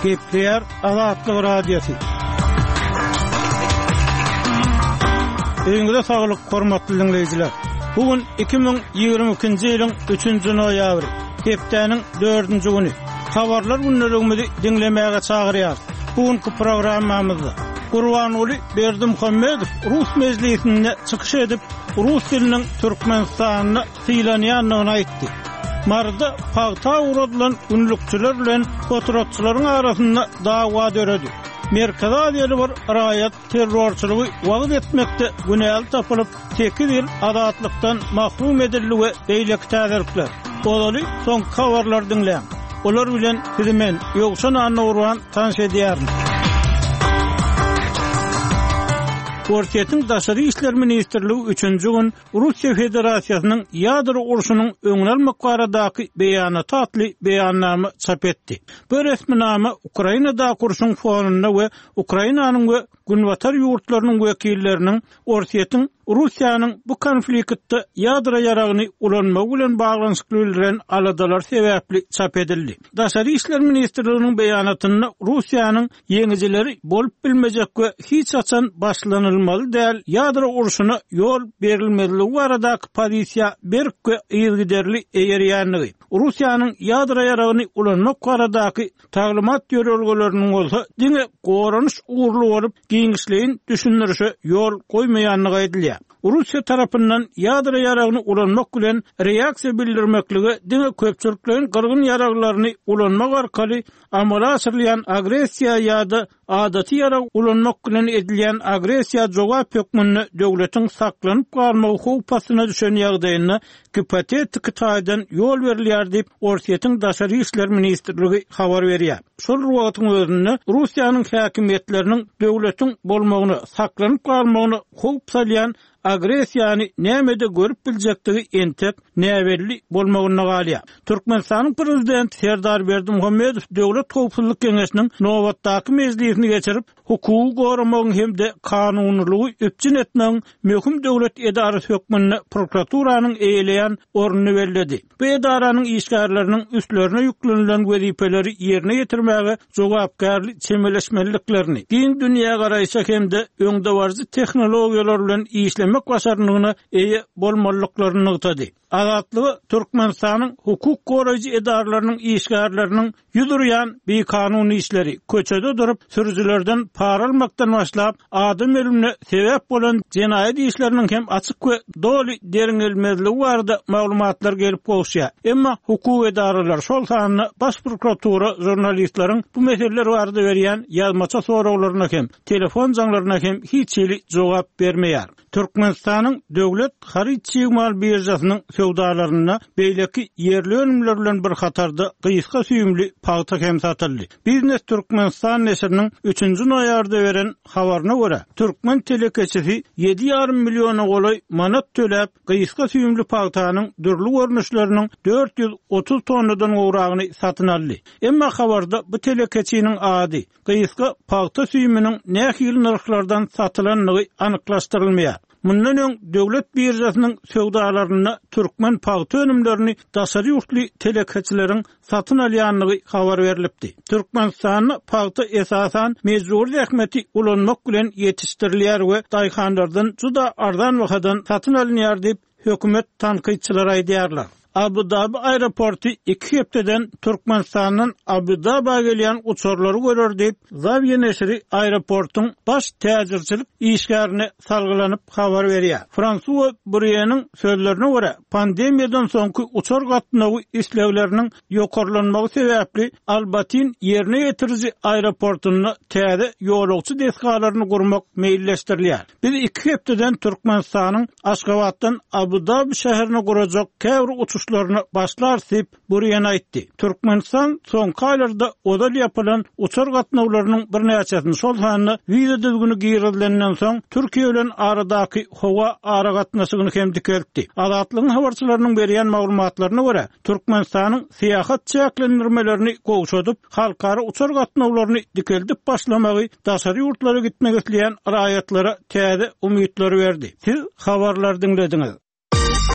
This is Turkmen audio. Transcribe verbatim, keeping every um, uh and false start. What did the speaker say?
Kepler Azatlyk Radiosu. Öňüňizde saglyk, hormatly dinleyijiler. Bugün iki bin ýygrimi ikinji ýylyň üçünji noýabry, hepdeniň dördünji güni. Habarlar günlerimizi dinlemäge çagyrýar. Bugünkü programmamyzda Gurbanuly Berdimuhammedow Rus mezliýetine çykyş edip, Rus diliniň Türkmenistanyna sylanýanlygyny aýtdy. Marda pagta uğradylan ünlükçüler bilen fotoğrafçılaryň arasynda dawa döredi. Merkez Aziýaly bir raýat terrorçylygy wagt etmekde günäl tapylyp, sekiz ýyl azatlykdan mahrum edildi beýlek täzirlikler. Olaly soň habarlar dinleýän. Olar bilen Hizmen ýogşan anawran tanış edýärmi? Ortiýetiň daşary işler ministrligi üçünji gün Russiýa Federasiýasynyň ýadro urşunyň öňüne almak baradaky beýanaty atly beýannama çap etdi. Bu resminama Ukrainada kurşun fonunda we Ukrainanyň we günwatar ýurtlarynyň wekilleriniň Ortiýetiň Russiýanyň bu konfliktde ýadro ýaragyny ulanmak bilen baglanyşykly bildiren aladalar sebäpli çap edildi. Daşary işler ministrliginiň beýanatyna Russiýanyň ýeňijileri bolup bilmejek we hiç açan başlanylmaly däl ýadro urşuna ýol berilmezligi baradaky pozisiýa berk we ýygyderli eýerýänligi. Russiýanyň ýadro ýaragyny ulanmak baradaky taglymat ýörelgeleriniň bolsa diňe goranyş uğurlu bolup giňişleýin düşünürşe ýol goýmaýanlygy aýdylýar. Russiýa tarapyndan ýadro ýaragyny ulanmak bilen reaksiýa bildirmekligi diňe köpçülikleriň gyrgyn ýaraglaryny ulanmak arkaly amala asyrlayan agresiýa ýa-da adaty ýarag ulanmak bilen edilýän agresiýa jogap hökmüne döwletiň saklanyp galmagy howpasyna düşen ýagdaýyna hipotetik taýdan ýol berilýär diýip Ortiýetiň daşary işler ministrligi habar berýär. Şol wagtyň özünde Russiýanyň häkimetleriniň döwletiň bolmagyny, saklanyp galmagyny howp salýan agresiýany nämede görüp biljekdigi entek näberli bolmagyna galýar. Türkmenistanyň prezidenti Serdar Berdimuhammedow Döwlet Howpsuzlyk Keňeşiniň nowatdaky mezliýetini geçirip, hukuky goramagyň hemde kanunylygy öpçün etmegiň möhüm döwlet edarasy hökmüne prokuraturynyň eýleýän ornuny bellädi. Bu edaranyň işgärleriniň üstlerine ýüklenilen wezipeleri ýerine ýetirmäge jogapkärlik çemeleşmeliklerini, giň dünýä garaýşa hemde öňde barjy tehnologiýalar bilen işlemek başaranyny eýe bolmalyklaryny ýytady. Azatlygy Türkmenistanyň hukuk goraýjy edaralarynyň işgärleriniň ýüdürýän bir kanuny işleri köçede durup sürüjilerden para almakdan başlap adam ölümine sebäp bolan jenaýat işleriniň hem açyk we doly deriňelmezligi barada maglumatlar gelip bolşýar. Emma hukuk edaralary şol sanyny baş prokuratura jurnalistleriň bu meseleler barada berýän ýazmaça sorawlaryna hem telefon jaňlaryna hem hiç ýyly jogap bermeýär. Türkmenistanyň döwlet haryçymal birjasynyň sowdalaryna beýleki ýerli önümler bilen bir hatarda gyýyska süýümli pagta hem satyldy. Biznes Türkmenistan neşriniň üçünji noýabryda beren habaryna görä, Türkmen telekeçisi ýedi ýarym million golay manat töläp gyýyska süýümli pagtanyň dürli görnüşleriniň dört ýüz otuz tonnadan gowragyny satyn aldy. Emma habarda bu telekeçiniň ady gyýyska pagta süýüminiň nähil narhlardan satylanlygy anyklaşdyrylmaýar. Mundan öň döwlet birjasynyň sowdalaryna türkmen pagta önümlerini daşary ýurtly telekeçileriň satyn alýanlygy habar berilipdi. Türkmenistanyň pagta esasan mejbur zähmeti ulanmak bilen ýetişdirilýär we daýhanlardan juda arzan wagtdan satyn alınýar diýip hökümet tanqidçilari aýdýarlar. Abu Dhabi aeroportu iki hepdeden Türkmenistanyň Abu Dhabi'ye gelýän uçurlary görür diýip Zaviye neşri aeroportun baş täzirçilik işgärine salgylanyp habar berýär. François Bruyanyň sözlerine görä, pandemiýadan soňky uçur gatnagy işlewleriniň ýokarlanmagy sebäpli Albatin ýerine ýetiriji aeroportuny täze ýolagçy deskalaryny gurmak meýilleşdirilýär. Biz iki hepdeden Türkmenistanyň Aşgabatdan Abu Dhabi şäherine gurajak käwri uçuş uçuşlaryny başlar diýip Buryan aýtdy. Türkmenistan soňky aýlarda odal ýapylan uçur gatnawlarynyň bir näçesini şol hanyny wiza düzgünü giýirilenden soň Türkiýe bilen aradaky howa ara gatnaşygyny hem dikeltdi. Azatlygyň habarçylarynyň berýän maglumatlaryna görä, Türkmenistanyň syýahat çäklendirmelerini gowşadyp, halkara uçur gatnawlaryny dikeldip başlamagy daşary ýurtlara gitmek isleýän raýatlara täze umytlar berdi. Siz habarlar dinlediňiz.